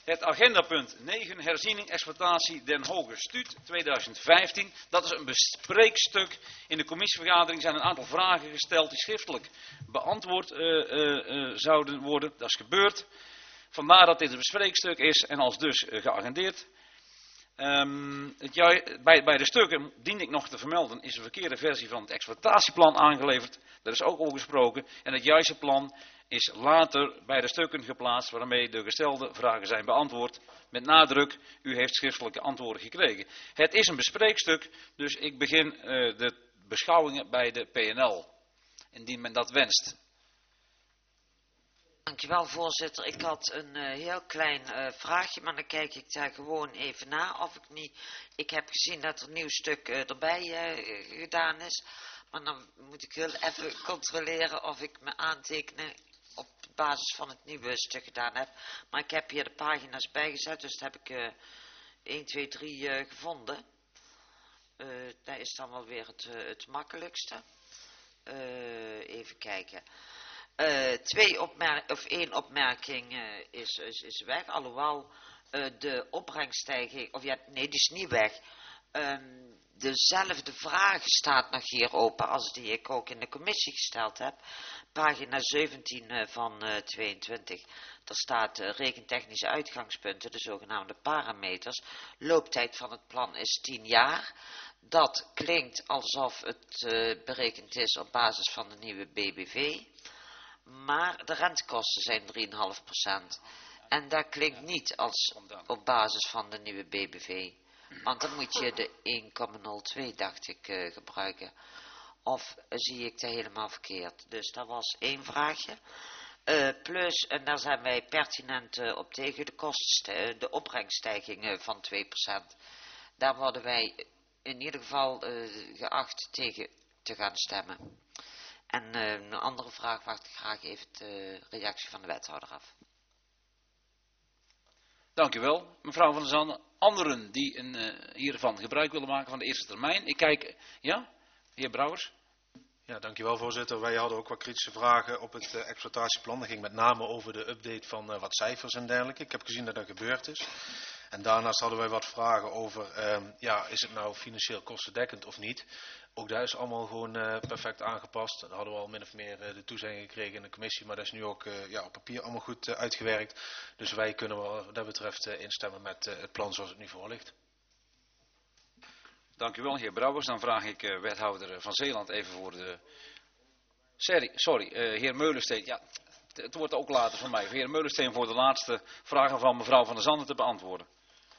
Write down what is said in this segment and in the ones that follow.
Het agendapunt 9, herziening exploitatie Den Hoge Stuut 2015. Dat is een bespreekstuk. In de commissievergadering zijn een aantal vragen gesteld die schriftelijk beantwoord zouden worden. Dat is gebeurd. Vandaar dat dit een bespreekstuk is en als dus geagendeerd. Bij de stukken, dien ik nog te vermelden, is een verkeerde versie van het exploitatieplan aangeleverd. Daar is ook over gesproken. En het juiste plan is later bij de stukken geplaatst waarmee de gestelde vragen zijn beantwoord. Met nadruk, u heeft schriftelijke antwoorden gekregen. Het is een bespreekstuk, dus ik begin de beschouwingen bij de PNL. Indien men dat wenst. Dankjewel, voorzitter. Ik had een heel klein vraagje, maar dan kijk ik daar gewoon even na of ik niet... Ik heb gezien dat er een nieuw stuk erbij gedaan is, maar dan moet ik heel even controleren of ik mijn aantekeningen op basis van het nieuwe stuk gedaan heb. Maar ik heb hier de pagina's bijgezet, dus dat heb ik 1, 2, 3 gevonden. Dat is dan wel weer het makkelijkste. Even kijken. Één opmerking is weg, alhoewel de opbrengststijging, of ja, nee, die is niet weg. Dezelfde vraag staat nog hier open als die ik ook in de commissie gesteld heb. Pagina 17 van 22. Daar staat rekentechnische uitgangspunten, de zogenaamde parameters. Looptijd van het plan is 10 jaar. Dat klinkt alsof het berekend is op basis van de nieuwe BBV. Maar de rentekosten zijn 3,5%. En dat klinkt niet als op basis van de nieuwe BBV. Want dan moet je de 1,02 dacht ik gebruiken. Of zie ik dat helemaal verkeerd? Dus dat was één vraagje. Plus, en daar zijn wij pertinent op tegen, de opbrengststijging van 2%. Daar worden wij in ieder geval geacht tegen te gaan stemmen. En een andere vraag wacht ik graag even de reactie van de wethouder af. Dank u wel, mevrouw Van der Zanden. Anderen die hiervan gebruik willen maken van de eerste termijn. Ik kijk, ja, heer Brouwers. Ja, dankjewel voorzitter. Wij hadden ook wat kritische vragen op het exploitatieplan. Dat ging met name over de update van wat cijfers en dergelijke. Ik heb gezien dat dat gebeurd is. En daarnaast hadden wij wat vragen over, is het nou financieel kostendekkend of niet? Ook daar is allemaal gewoon perfect aangepast. Daar hadden we al min of meer de toezegging gekregen in de commissie, maar dat is nu ook op papier allemaal goed uitgewerkt. Dus wij kunnen wat dat betreft instemmen met het plan zoals het nu voor ligt. Dank u wel, heer Brouwers. Dan vraag ik wethouder Van Zeeland even voor de... Heer Meulensteen. Ja, het wordt ook later van mij. Heer Meulensteen voor de laatste vragen van mevrouw Van der Zanden te beantwoorden.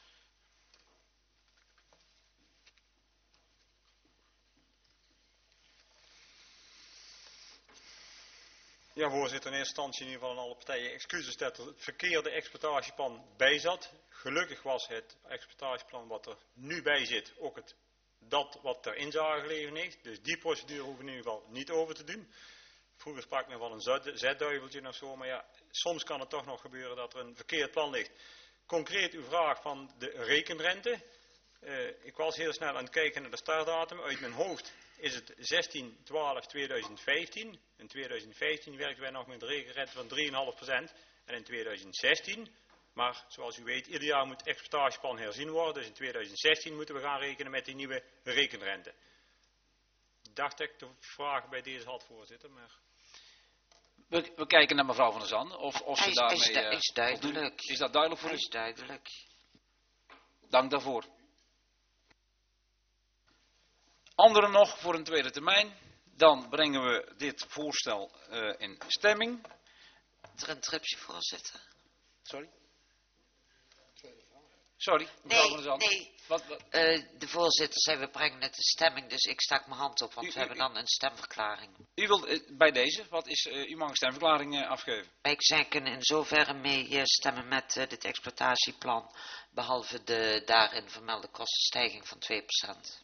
Ja, voorzitter, in eerste instantie in ieder geval aan alle partijen excuses dat er het verkeerde exploitatieplan bij zat. Gelukkig was het exploitatieplan wat er nu bij zit ook dat wat ter inzage gelegen heeft. Dus die procedure hoeven we in ieder geval niet over te doen. Vroeger sprak men van een zetduiveltje of zo, maar ja, soms kan het toch nog gebeuren dat er een verkeerd plan ligt. Concreet uw vraag van de rekenrente. Ik was heel snel aan het kijken naar de startdatum. Uit mijn hoofd is het 16/12/2015. In 2015 werkten wij nog met een rekenrente van 3,5%. En in 2016, maar zoals u weet, ieder jaar moet het exploitatieplan herzien worden. Dus in 2016 moeten we gaan rekenen met die nieuwe rekenrente. Ik dacht dat ik de vraag bij deze had, voorzitter. Maar... We kijken naar mevrouw Van der Zanden. Of ze daarmee... Is duidelijk. Is dat duidelijk voor u? Is duidelijk. Dank daarvoor. Anderen nog voor een tweede termijn. Dan brengen we dit voorstel in stemming. Ter interruptie, voorzitter. Sorry, mevrouw Van der Zanden. Nee. Wat? De voorzitter zei we brengen het in stemming, dus ik stak mijn hand op, want we hebben dan een stemverklaring. U wilt bij deze, u mag een stemverklaring afgeven. Wij kunnen in zoverre mee stemmen met dit exploitatieplan, behalve de daarin vermelde kostenstijging van 2%.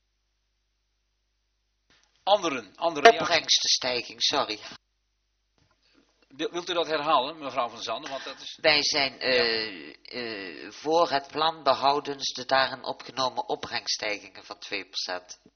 Andere opbrengstenstijging, sorry. Wilt u dat herhalen, mevrouw Van der Zanden? Want dat is... Wij zijn voor het plan behoudens de daarin opgenomen opbrengststijgingen van 2%.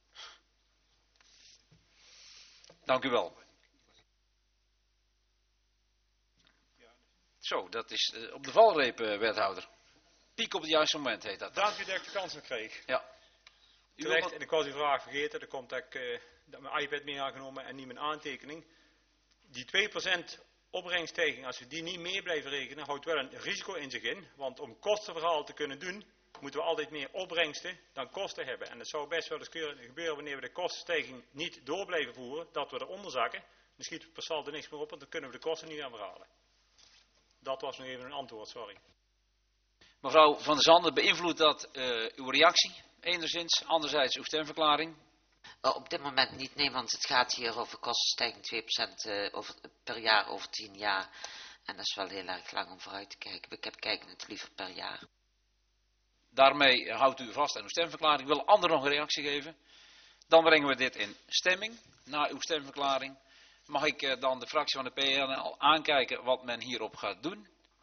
Dank u wel. Zo, dat is op de valreep, wethouder. Piek op het juiste moment heet dat. Dank u dat ik de kans nog kreeg. Ja. Terecht, en ik was uw vraag vergeten. Er komt dat ik mijn iPad mee aangenomen en niet mijn aantekening. Die 2% opbrengststijging, als we die niet mee blijven rekenen, houdt wel een risico in zich in. Want om kostenverhaal te kunnen doen, moeten we altijd meer opbrengsten dan kosten hebben. En het zou best wel eens gebeuren wanneer we de kostenstijging niet door blijven voeren, dat we eronder zakken. Dan schiet het per saldo niks meer op, want dan kunnen we de kosten niet gaan verhalen. Dat was nog even een antwoord, sorry. Mevrouw Van der Zanden, beïnvloedt dat uw reactie? Enerzijds, anderzijds uw stemverklaring? Op dit moment niet, nee, want het gaat hier over kostenstijging 2% per jaar over 10 jaar. En dat is wel heel erg lang om vooruit te kijken. Ik kijk het liever per jaar. Daarmee houdt u vast aan uw stemverklaring. Wil anderen nog een reactie geven? Dan brengen we dit in stemming, na uw stemverklaring. Mag ik dan de fractie van de PNL aankijken wat men hierop gaat doen?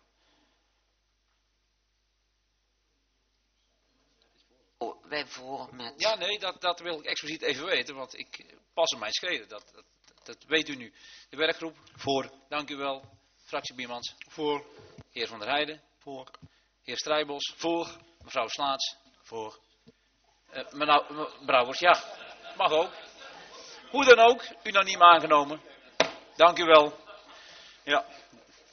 Wij voor met... Ja, nee, dat wil ik expliciet even weten, want ik pas op mijn schreden. Dat weet u nu. De werkgroep? Voor. Dank u wel. Fractie Biermans? Voor. Heer Van der Heijden? Voor. Heer Strijbos? Voor. Mevrouw Slaats? Voor. Mevrouw Brouwers, ja, mag ook. Hoe dan ook, unaniem aangenomen. Dank u wel. Ja.